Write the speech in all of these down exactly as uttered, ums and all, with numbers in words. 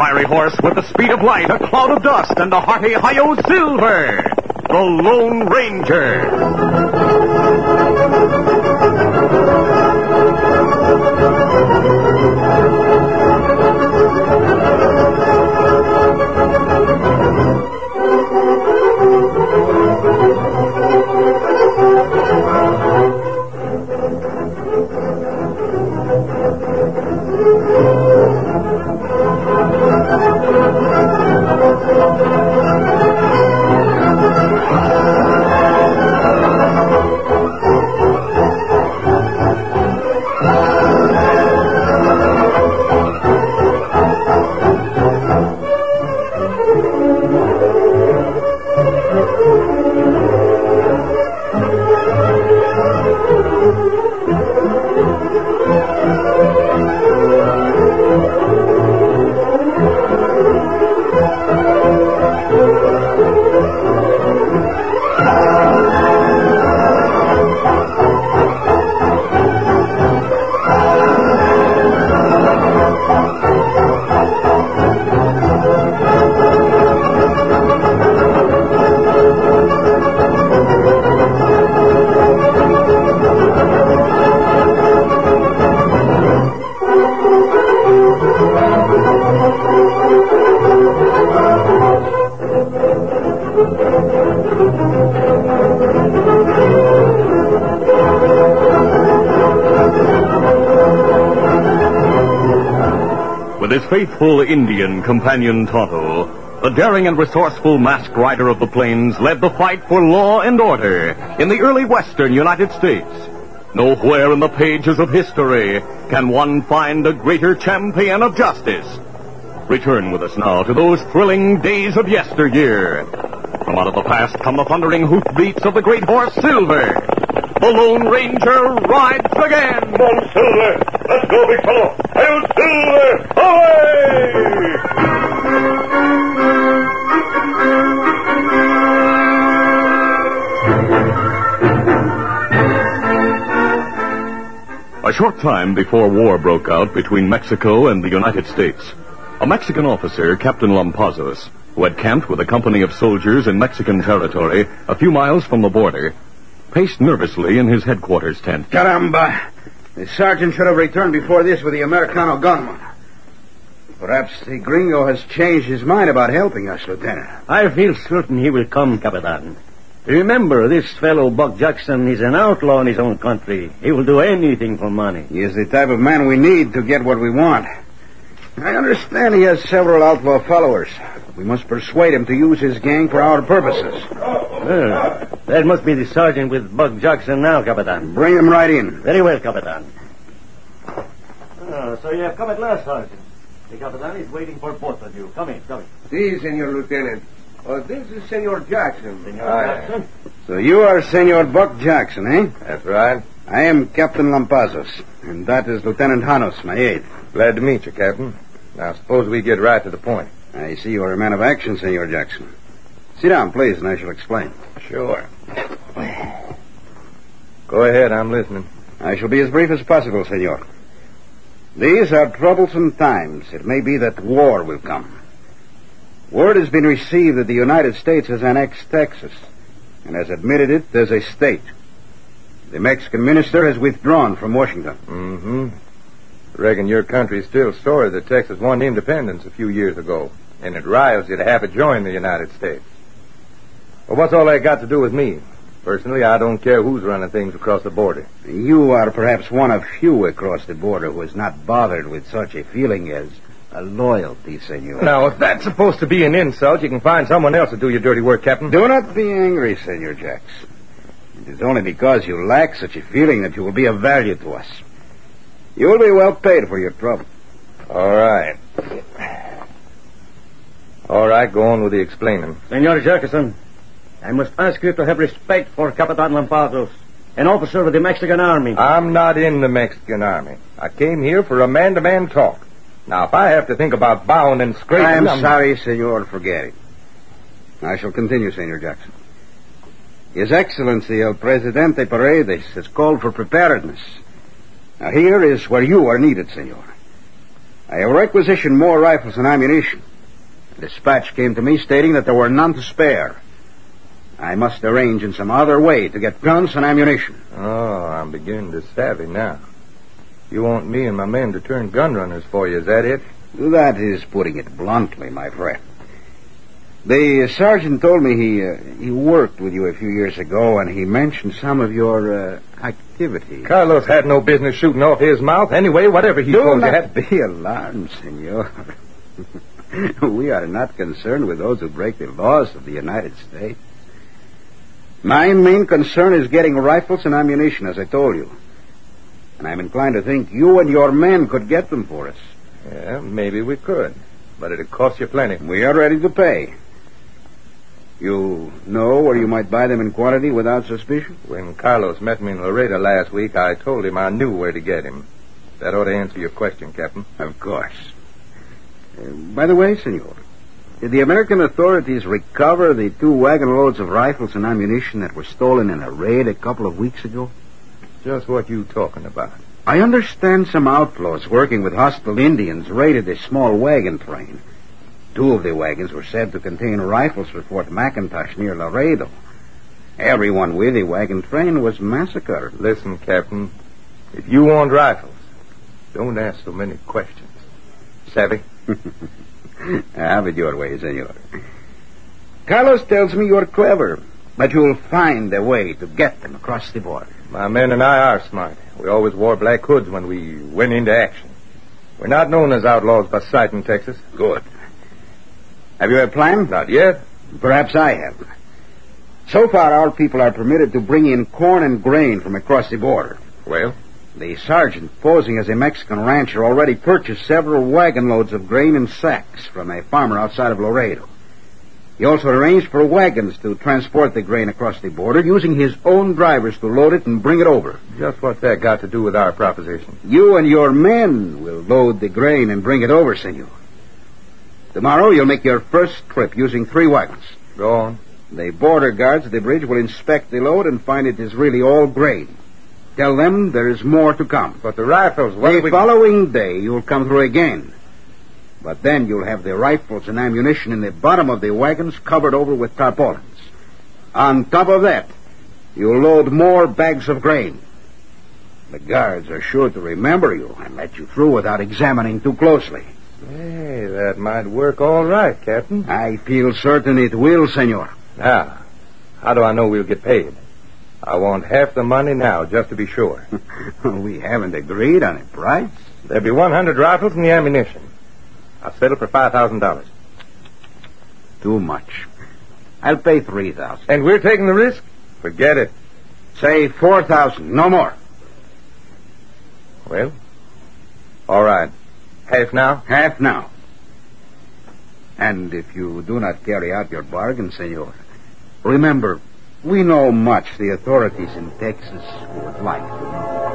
fiery horse with the speed of light, a cloud of dust, and a hearty hi-yo silver, the Lone Ranger. With his faithful Indian companion Tonto, the daring and resourceful masked rider of the plains led the fight for law and order in the early western United States. Nowhere in the pages of history can one find a greater champion of justice. Return with us now to those thrilling days of yesteryear. From out of the past come the thundering hoofbeats of the great horse Silver. The Lone Ranger rides again. Come on, Silver. Let's go, big fellow. Hail, Silver! Away! A short time before war broke out between Mexico and the United States, a Mexican officer, Captain Lampazos, who had camped with a company of soldiers in Mexican territory a few miles from the border, paced nervously in his headquarters tent. Caramba! The sergeant should have returned before this with the Americano gunman. Perhaps the gringo has changed his mind about helping us, Lieutenant. I feel certain he will come, Capitan. Remember, this fellow Buck Jackson is an outlaw in his own country. He will do anything for money. He is the type of man we need to get what we want. I understand he has several outlaw followers. We must persuade him to use his gang for our purposes. Well, that must be the sergeant with Buck Jackson now, Capitan. Bring him right in. Very well, Capitan. Oh, so you have come at last, Sergeant. The Capitan is waiting for both of you. Come in, come in. Si, Senor Lieutenant. Oh, this is Senor Jackson. Senor Jackson? So you are Senor Buck Jackson, eh? That's right. I am Captain Lampazos, and that is Lieutenant Janos, my aide. Glad to meet you, Captain. Now, suppose we get right to the point. I see you are a man of action, Senor Jackson. Sit down, please, and I shall explain. Sure. Go ahead, I'm listening. I shall be as brief as possible, Senor. These are troublesome times. It may be that war will come. Word has been received that the United States has annexed Texas and has admitted it as a state. The Mexican minister has withdrawn from Washington. Mm-hmm. Reckon your country's still sorry that Texas won independence a few years ago, and it riles you to have it join the United States. Well, what's all that got to do with me? Personally, I don't care who's running things across the border. You are perhaps one of few across the border who is not bothered with such a feeling as a loyalty, Senor. Now, if that's supposed to be an insult, you can find someone else to do your dirty work, Captain. Do not be angry, Senor Jax. It is only because you lack such a feeling that you will be of value to us. You will be well paid for your trouble. All right. All right, go on with the explaining. Senor Jackson, I must ask you to have respect for Capitan Lampazos, an officer of the Mexican Army. I'm not in the Mexican Army. I came here for a man-to-man talk. Now, if I have to think about bowing and scraping... I am I'm... sorry, Senor, forget it. I shall continue, Senor Jackson. His Excellency El Presidente Paredes has called for preparedness. Now, here is where you are needed, Senor. I have requisitioned more rifles and ammunition. A dispatch came to me stating that there were none to spare. I must arrange in some other way to get guns and ammunition. Oh, I'm beginning to savvy now. You want me and my men to turn gun runners for you, is that it? That is putting it bluntly, my friend. The sergeant told me he uh, he worked with you a few years ago, and he mentioned some of your uh, activities. Carlos had no business shooting off his mouth. Anyway, whatever he Do told you not had... be alarmed, senor. We are not concerned with those who break the laws of the United States. My main concern is getting rifles and ammunition, as I told you. And I'm inclined to think you and your men could get them for us. Yeah, maybe we could. But it'd cost you plenty. We are ready to pay. You know where you might buy them in quantity without suspicion? When Carlos met me in Laredo last week, I told him I knew where to get him. That ought to answer your question, Captain. Of course. Uh, by the way, senor, did the American authorities recover the two wagon loads of rifles and ammunition that were stolen in a raid a couple of weeks ago? Just what you talking about? I understand some outlaws working with hostile Indians raided a small wagon train. Two of the wagons were said to contain rifles for Fort McIntosh near Laredo. Everyone with the wagon train was massacred. Listen, Captain, if you want rifles, don't ask so many questions. Savvy? Have it your way, senor. Carlos tells me you're clever, but you'll find a way to get them across the border. My men and I are smart. We always wore black hoods when we went into action. We're not known as outlaws by sight in Texas. Good. Have you a plan? Not yet. Perhaps I have. So far, our people are permitted to bring in corn and grain from across the border. Well? The sergeant, posing as a Mexican rancher, already purchased several wagon loads of grain in sacks from a farmer outside of Laredo. He also arranged for wagons to transport the grain across the border, using his own drivers to load it and bring it over. Just what's that got to do with our proposition? You and your men will load the grain and bring it over, senor. Tomorrow you'll make your first trip using three wagons. Go on. The border guards at the bridge will inspect the load and find it is really all grain. Tell them there is more to come. But the rifles... What the we... following day you'll come through again. But then you'll have the rifles and ammunition in the bottom of the wagons covered over with tarpaulins. On top of that, you'll load more bags of grain. The guards are sure to remember you and let you through without examining too closely. Hey, that might work all right, Captain. I feel certain it will, senor. Now, how do I know we'll get paid? I want half the money now, just to be sure. We haven't agreed on a price. There'll be one hundred rifles and the ammunition. I'll settle for five thousand dollars. Too much. I'll pay three thousand dollars. And we're taking the risk? Forget it. Say four thousand dollars, no more. Well, all right. Half now? Half now. And if you do not carry out your bargain, senor, remember, we know much the authorities in Texas would like to know.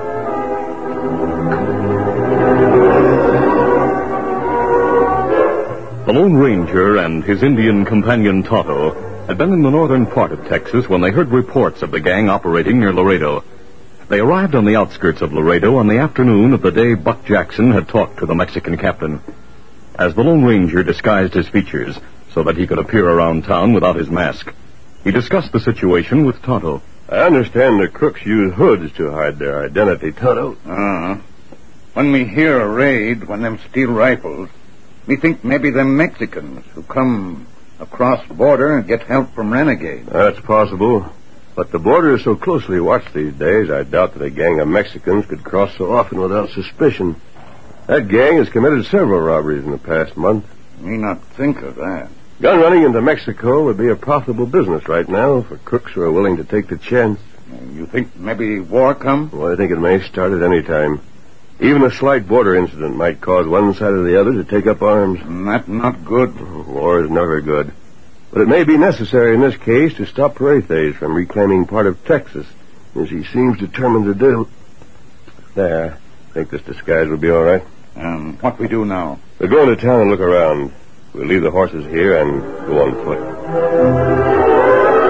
The Lone Ranger and his Indian companion Tonto had been in the northern part of Texas when they heard reports of the gang operating near Laredo. They arrived on the outskirts of Laredo on the afternoon of the day Buck Jackson had talked to the Mexican captain. As the Lone Ranger disguised his features so that he could appear around town without his mask, he discussed the situation with Tonto. I understand the crooks use hoods to hide their identity, Tonto. Uh-huh. When me hear a raid, when them steal rifles, me think maybe them Mexicans who come across border and get help from renegades. That's possible. But the border is so closely watched these days, I doubt that a gang of Mexicans could cross so often without suspicion. That gang has committed several robberies in the past month. Me not think of that. Gun running into Mexico would be a profitable business right now for crooks who are willing to take the chance. You think maybe war come? Well, I think it may start at any time. Even a slight border incident might cause one side or the other to take up arms. That not good. War is never good. But it may be necessary in this case to stop Paredes from reclaiming part of Texas, as he seems determined to do. There. I think this disguise will be all right. And what we do now? We'll go into town and look around. We'll leave the horses here and go on foot.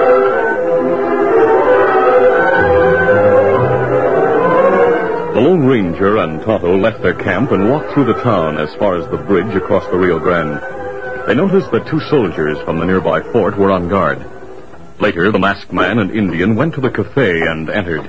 The Lone Ranger and Tonto left their camp and walked through the town as far as the bridge across the Rio Grande. They noticed that two soldiers from the nearby fort were on guard. Later, the masked man and Indian went to the cafe and entered.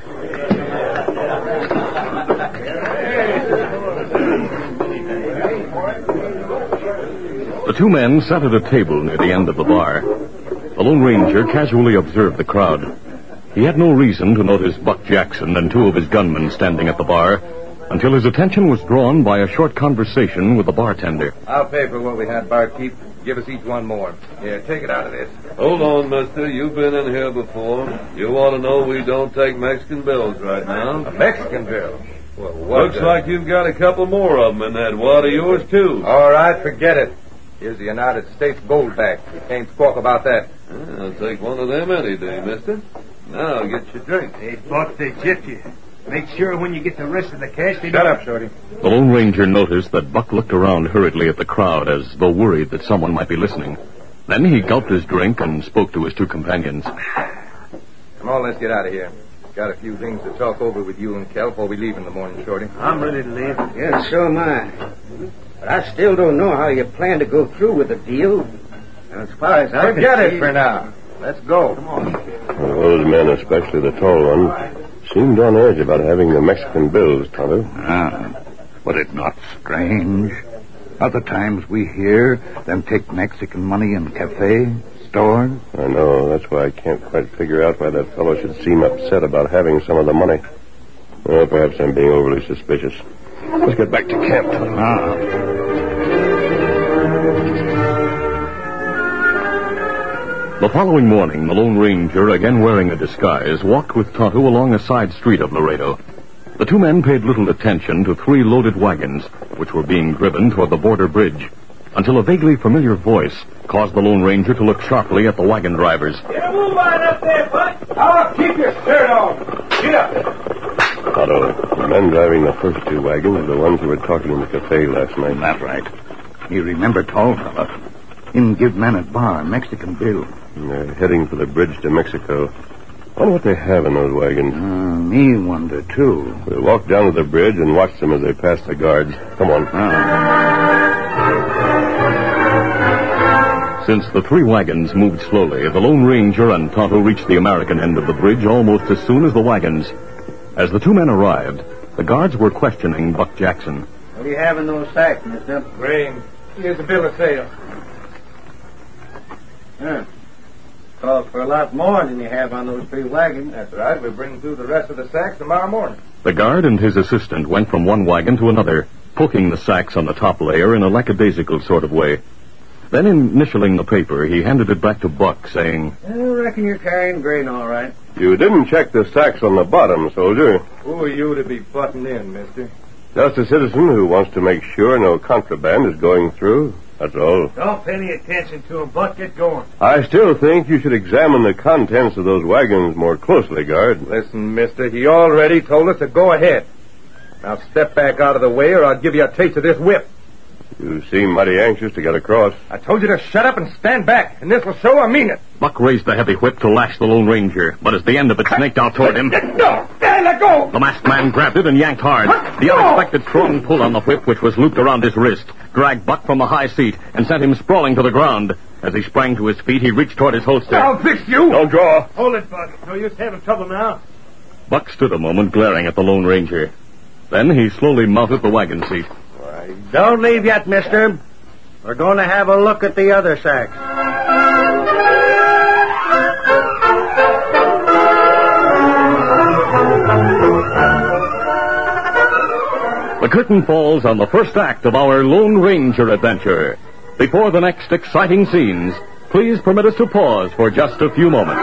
The two men sat at a table near the end of the bar. The Lone Ranger casually observed the crowd. He had no reason to notice Buck Jackson and two of his gunmen standing at the bar until his attention was drawn by a short conversation with the bartender. I'll pay for what we had, barkeep. Give us each one more. Here, take it out of this. Hold on, mister. You've been in here before. You want to know we don't take Mexican bills right now? A Mexican bill? Well, looks like you've got a couple more of them in that wad of yours, too. All right, forget it. Here's the United States gold back. You can't squawk about that. I'll take one of them any day, mister. Now, get your drink. Hey, Buck, they gypped you. Make sure when you get the rest of the cash, they Shut don't... up, Shorty. The Lone Ranger noticed that Buck looked around hurriedly at the crowd as though worried that someone might be listening. Then he gulped his drink and spoke to his two companions. Come on, let's get out of here. Got a few things to talk over with you and Kel before we leave in the morning, Shorty. I'm ready to leave. Yeah, so am I. But I still don't know how you plan to go through with the deal. As far as I Forget can it see... for now. Let's go. Come on. Well, those men, especially the tall one, seemed on edge about having the Mexican bills, Tonto. Ah, but it not strange. Other times we hear them take Mexican money in cafe, stores. I know. That's why I can't quite figure out why that fellow should seem upset about having some of the money. Well, perhaps I'm being overly suspicious. Let's get back to camp, Tonto. Ah. The following morning, the Lone Ranger, again wearing a disguise, walked with Tonto along a side street of Laredo. The two men paid little attention to three loaded wagons, which were being driven toward the border bridge, until a vaguely familiar voice caused the Lone Ranger to look sharply at the wagon drivers. Get a move on up there, Buck. I'll keep your shirt on. Get up. Tonto, the men driving the first two wagons are the ones who were talking in the cafe last night. That's right. You remember tall fella. Him give man at bar Mexican bill. And they're heading for the bridge to Mexico. I wonder what they have in those wagons. Uh, me wonder, too. We'll walk down to the bridge and watch them as they pass the guards. Come on. Ah. Since the three wagons moved slowly, the Lone Ranger and Tonto reached the American end of the bridge almost as soon as the wagons. As the two men arrived, the guards were questioning Buck Jackson. What do you have in those sacks, mister? Grain. Here's the bill of sale. Huh. Calls for a lot more than you have on those three wagons. That's right. We'll bring through the rest of the sacks tomorrow morning. The guard and his assistant went from one wagon to another, poking the sacks on the top layer in a lackadaisical sort of way. Then, initialing the paper, he handed it back to Buck, saying, I reckon you're carrying grain all right. You didn't check the sacks on the bottom, soldier. Who are you to be butting in, mister? Just a citizen who wants to make sure no contraband is going through. That's all. Don't pay any attention to him, Buck. Get going. I still think you should examine the contents of those wagons more closely, guard. Listen, mister, he already told us to go ahead. Now step back out of the way or I'll give you a taste of this whip. You seem mighty anxious to get across. I told you to shut up and stand back, and this will show I mean it. Buck raised the heavy whip to lash the Lone Ranger, but as the end of it snaked out toward him, No! Let go! the masked man grabbed it and yanked hard. The unexpected strong pull on the whip, which was looped around his wrist, dragged Buck from the high seat and sent him sprawling to the ground. As he sprang to his feet, he reached toward his holster. I'll fix you! Don't draw. Hold it, Buck. No use having trouble now. Buck stood a moment glaring at the Lone Ranger. Then he slowly mounted the wagon seat. Don't leave yet, mister. We're going to have a look at the other sacks. The curtain falls on the first act of our Lone Ranger adventure. Before the next exciting scenes, please permit us to pause for just a few moments.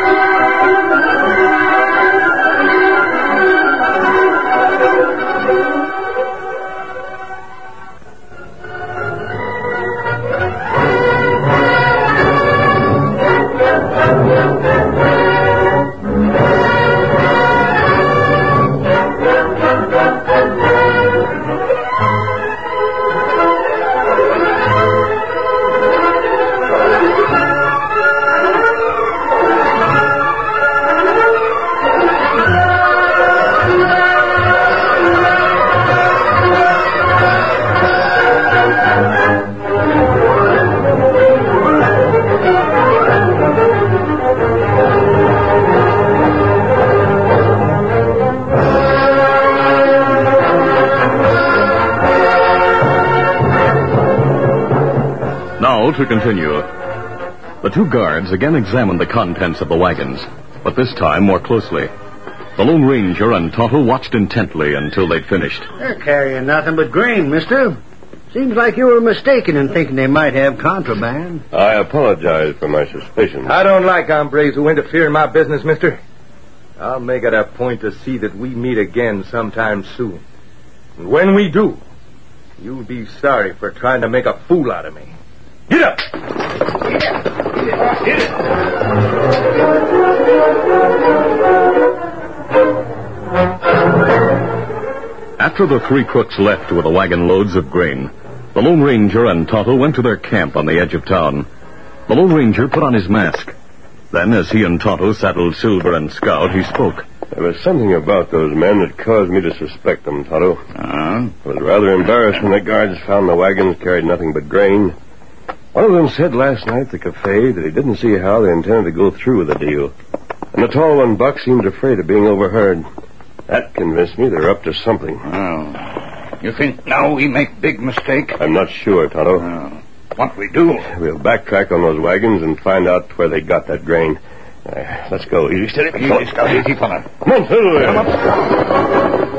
Now to continue. The two guards again examined the contents of the wagons, but this time more closely. The Lone Ranger and Tonto watched intently until they'd finished. They're carrying nothing but grain, mister. Seems like you were mistaken in thinking they might have contraband. I apologize for my suspicions. I don't like hombres who interfere in my business, mister. I'll make it a point to see that we meet again sometime soon. And when we do, you'll be sorry for trying to make a fool out of me. Get up! Get up! Get up! After the three crooks left with the wagon loads of grain, the Lone Ranger and Tonto went to their camp on the edge of town. The Lone Ranger put on his mask. Then, as he and Tonto saddled Silver and Scout, he spoke. There was something about those men that caused me to suspect them, Tonto. Uh-huh. I was rather embarrassed when the guards found the wagons carried nothing but grain. One of them said last night at the cafe that he didn't see how they intended to go through with the deal. And the tall one, Buck, seemed afraid of being overheard. That convinced me they're up to something. Oh. You think now we make big mistake? I'm not sure, Tonto. Oh. What we do? We'll backtrack on those wagons and find out where they got that grain. Uh, let's go. Easy, steady. Easy, Scout. Easy, fella. Come on, Silver. Come up,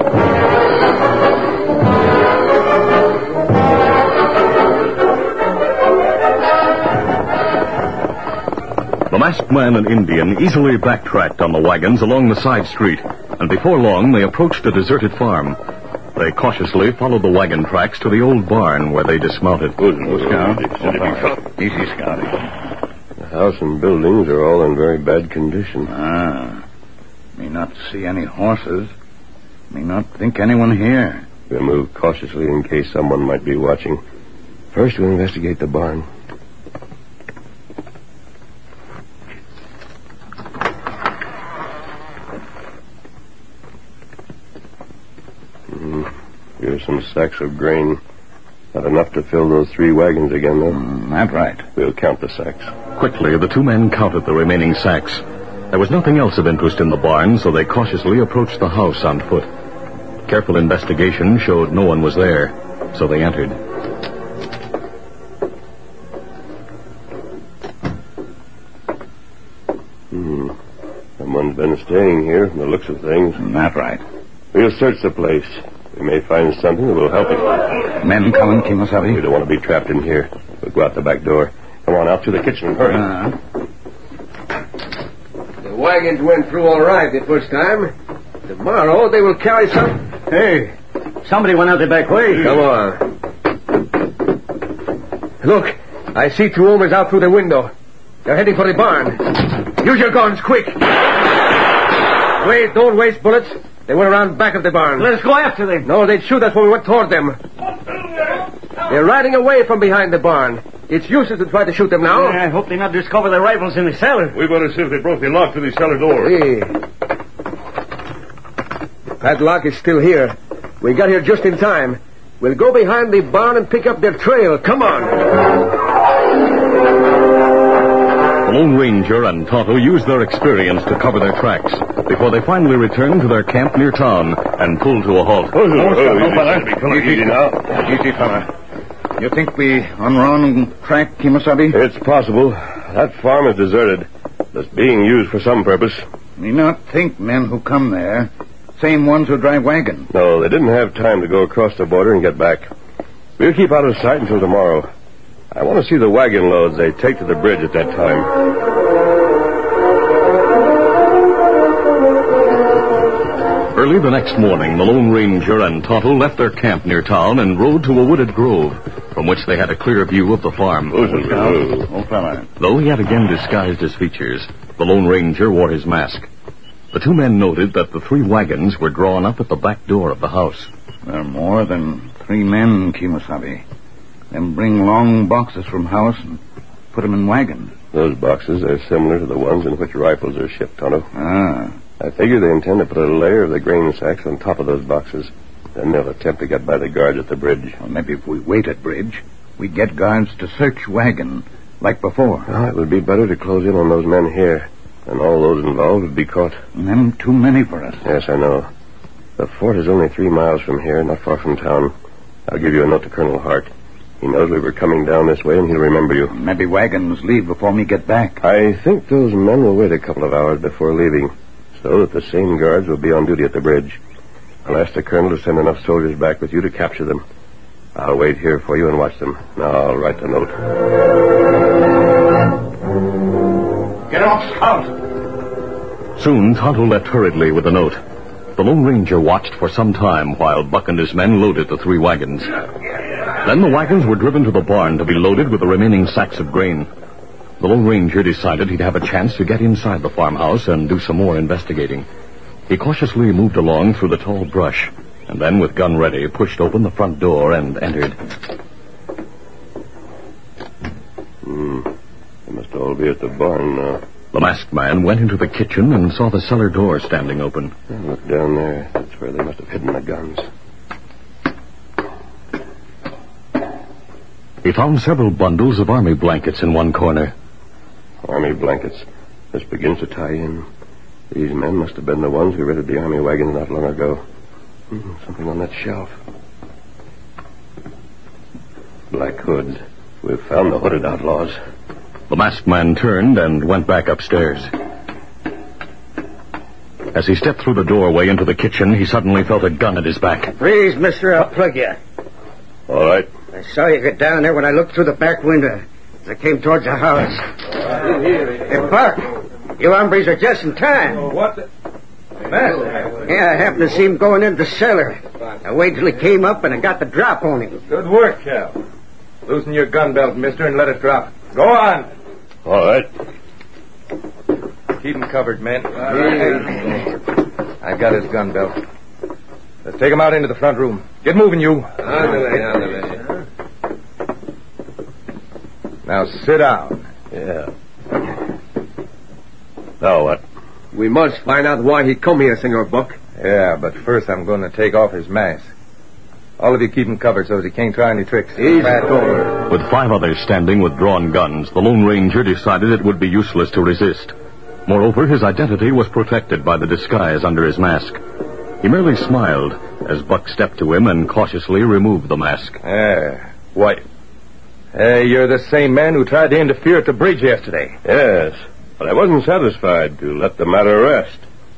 The masked man and Indian easily backtracked on the wagons along the side street, and before long they approached a deserted farm. They cautiously followed the wagon tracks to the old barn where they dismounted. Oh, Scout. Easy, Scout. The house and buildings are all in very bad condition. Ah. Me not see any horses. Me not think anyone here. We'll move cautiously in case someone might be watching. First, we'll investigate the barn. Here's some sacks of grain. Not enough to fill those three wagons again, though. Mm, that's right. We'll count the sacks. Quickly, the two men counted the remaining sacks. There was nothing else of interest in the barn, so they cautiously approached the house on foot. Careful investigation showed no one was there, so they entered. Hmm. Someone's been staying here from the looks of things. Mm, that's right. We'll search the place. We may find something that will help us. Men coming, Kimasabi? We don't want to be trapped in here. We'll go out the back door. Come on out to the kitchen. Hurry. Uh-huh. The wagons went through all right the first time. Tomorrow they will carry some... Hey, somebody went out the back way. Come on. Look, I see two hombres out through the window. They're heading for the barn. Use your guns, quick. Wait, don't waste bullets. They went around back of the barn. Let us go after them. No, they'd shoot us when we went toward them. They're riding away from behind the barn. It's useless to try to shoot them now. Yeah, I hope they not discover the rifles in the cellar. We better see if they broke the lock to the cellar door. Hey. The padlock is still here. We got here just in time. We'll go behind the barn and pick up their trail. Come on. The Lone Ranger and Tonto used their experience to cover their tracks before they finally returned to their camp near town and pulled to a halt. Oh, oh, oh, fella. Easy now. Easy, fella. You think we on wrong track, Kimasabi? It's possible. That farm is deserted. It's being used for some purpose. We not think men who come there, same ones who drive wagon. No, they didn't have time to go across the border and get back. We'll keep out of sight until tomorrow. I want to see the wagon loads they take to the bridge at that time. Early the next morning, the Lone Ranger and Tonto left their camp near town and rode to a wooded grove, from which they had a clear view of the farm. Oh, fella. Though he had again disguised his features, the Lone Ranger wore his mask. The two men noted that the three wagons were drawn up at the back door of the house. There are more than three men, Kimasabi. Them bring long boxes from house and put them in wagons. Those boxes are similar to the ones in which rifles are shipped, Tonto. Ah. I figure they intend to put a layer of the grain sacks on top of those boxes. Then they'll attempt to get by the guards at the bridge. Well, maybe if we wait at bridge, we get guards to search wagon, like before. Oh, it would be better to close in on those men here. And all those involved would be caught. And them too many for us. Yes, I know. The fort is only three miles from here, not far from town. I'll give you a note to Colonel Hart. He knows we were coming down this way, and he'll remember you. Maybe wagons leave before me get back. I think those men will wait a couple of hours before leaving, so that the same guards will be on duty at the bridge. I'll ask the colonel to send enough soldiers back with you to capture them. I'll wait here for you and watch them. Now I'll write the note. Get off, Scout! Soon Tonto left hurriedly with the note. The Lone Ranger watched for some time while Buck and his men loaded the three wagons. Then the wagons were driven to the barn to be loaded with the remaining sacks of grain. The Lone Ranger decided he'd have a chance to get inside the farmhouse and do some more investigating. He cautiously moved along through the tall brush, and then, with gun ready, pushed open the front door and entered. Hmm. They must all be at the barn now. The masked man went into the kitchen and saw the cellar door standing open. Look down there. That's where they must have hidden the guns. He found several bundles of army blankets in one corner. Army blankets. This begins to tie in. These men must have been the ones who raided the army wagons not long ago. Hmm, something on that shelf. Black hoods. We've found the hooded outlaws. The masked man turned and went back upstairs. As he stepped through the doorway into the kitchen, he suddenly felt a gun at his back. Please, mister, I'll plug you. All right. I saw you get down there when I looked through the back window as I came towards the house. Hey, Buck, you hombres are just in time. What the... Yeah, I happened to see him going into the cellar. I waited till he came up and I got the drop on him. Good work, Cal. Loosen your gun belt, mister, and let it drop. Go on. All right. Keep him covered, men. I've got his gun belt. Let's take him out into the front room. Get moving, you. Now sit down. Yeah. Now what? We must find out why he come here, Senor Buck. Yeah, but first I'm going to take off his mask. All of you keep him covered so that he can't try any tricks. He's over. With five others standing with drawn guns, the Lone Ranger decided it would be useless to resist. Moreover, his identity was protected by the disguise under his mask. He merely smiled as Buck stepped to him and cautiously removed the mask. Yeah. Why? Hey, you're the same man who tried to interfere at the bridge yesterday. Yes, but I wasn't satisfied to let the matter rest.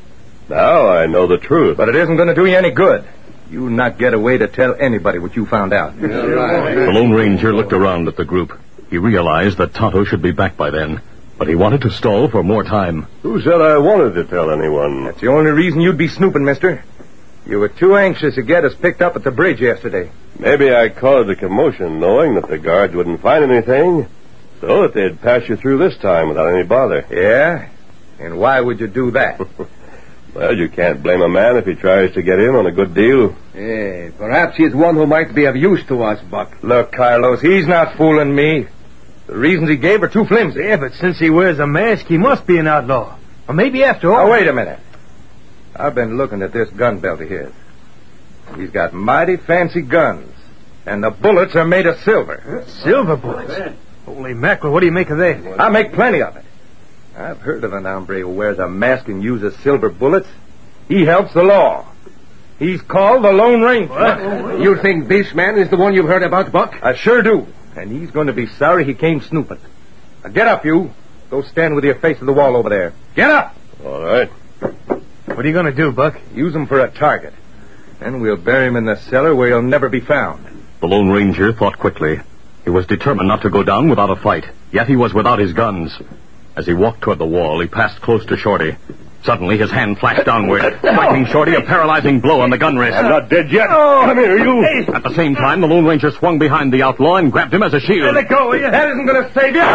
Now I know the truth. But it isn't going to do you any good. You'll not get away to tell anybody what you found out. The Lone Ranger looked around at the group. He realized that Tonto should be back by then, but he wanted to stall for more time. Who said I wanted to tell anyone? That's the only reason you'd be snooping, mister. You were too anxious to get us picked up at the bridge yesterday. Maybe I caused a commotion knowing that the guards wouldn't find anything, so that they'd pass you through this time without any bother. Yeah? And why would you do that? Well, you can't blame a man if he tries to get in on a good deal. Yeah, perhaps he's one who might be of use to us, Buck. Look, Carlos, he's not fooling me. The reasons he gave are too flimsy. Yeah, but since he wears a mask, he must be an outlaw. Or maybe after all... Now, wait a minute. I've been looking at this gun belt of his. He's got mighty fancy guns, and the bullets are made of silver. Silver bullets? Holy mackerel, what do you make of that? I make plenty of it. I've heard of an hombre who wears a mask and uses silver bullets. He helps the law. He's called the Lone Ranger. What? You think this man is the one you've heard about, Buck? I sure do. And he's going to be sorry he came snooping. Now get up, you. Go stand with your face to the wall over there. Get up! All right. What are you going to do, Buck? Use him for a target. Then we'll bury him in the cellar where he'll never be found. The Lone Ranger thought quickly. He was determined not to go down without a fight, yet he was without his guns. As he walked toward the wall, he passed close to Shorty. Suddenly, his hand flashed downward, striking Shorty a paralyzing blow on the gun wrist. I'm not dead yet. Come here, you. At the same time, the Lone Ranger swung behind the outlaw and grabbed him as a shield. Let it go, will you? That isn't going to save you.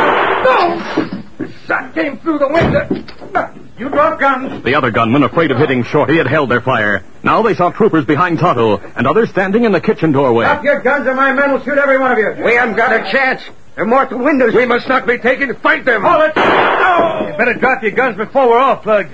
No! The shot came through the window. You drop guns. The other gunmen, afraid of hitting Shorty, had held their fire. Now they saw troopers behind Tonto and others standing in the kitchen doorway. Drop your guns or my men will shoot every one of you. We haven't got a chance. There are mortal windows. We must not be taken. Fight them. Hold it. No! You better drop your guns before we're all plugged.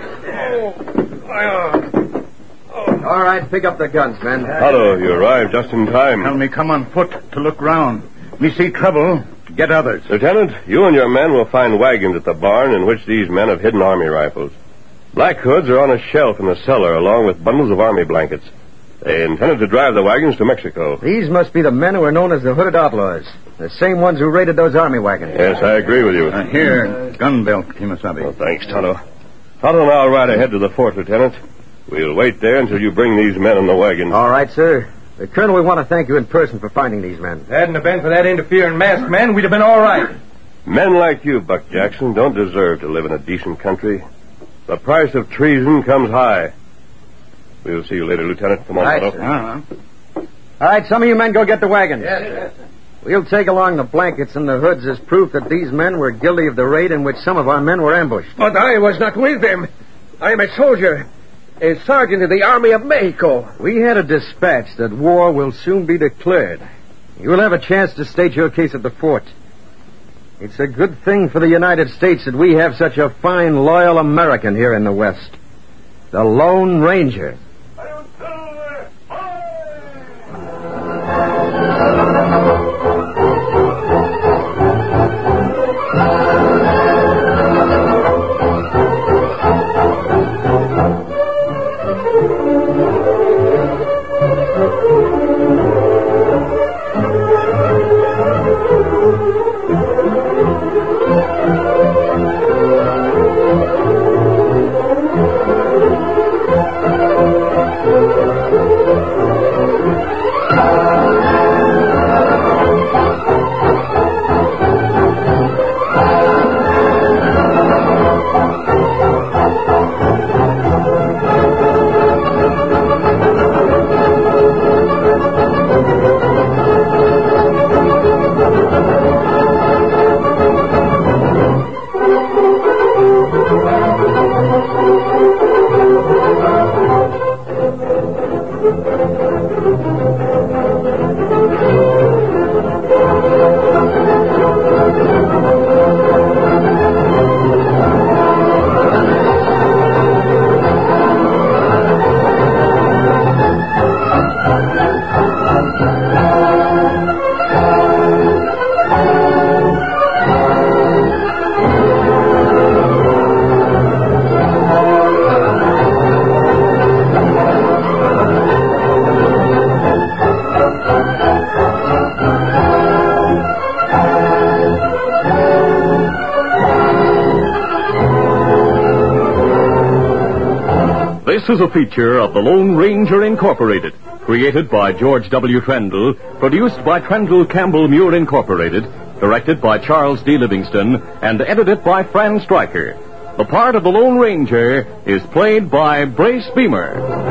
All right, pick up the guns, men. Tonto, you arrived just in time. Tell me come on foot to look round. Me see trouble. Get others. Lieutenant, you and your men will find wagons at the barn in which these men have hidden army rifles. Black hoods are on a shelf in the cellar along with bundles of army blankets. They intended to drive the wagons to Mexico. These must be the men who are known as the Hooded Outlaws. The same ones who raided those army wagons. Yes, I agree with you. Uh, here, gun belt, Kimasabi. Well, thanks, Tonto. Tonto and I'll ride ahead to the fort, Lieutenant. We'll wait there until you bring these men in the wagon. All right, sir. The Colonel, we want to thank you in person for finding these men. If it hadn't have been for that interfering masked man, we'd have been all right. Men like you, Buck Jackson, don't deserve to live in a decent country. The price of treason comes high. We'll see you later, Lieutenant. Come on, Right, Tonto. sir. Uh-huh. All right, some of you men go get the wagons. Yes, yes. We'll take along the blankets and the hoods as proof that these men were guilty of the raid in which some of our men were ambushed. But I was not with them. I am a soldier, a sergeant of the Army of Mexico. We had a dispatch that war will soon be declared. You will have a chance to state your case at the fort. It's a good thing for the United States that we have such a fine, loyal American here in the West. The Lone Ranger. This is a feature of the Lone Ranger Incorporated, created by George W. Trendle, produced by Trendle Campbell Muir Incorporated, directed by Charles D. Livingston, and edited by Fran Stryker. The part of the Lone Ranger is played by Brace Beamer.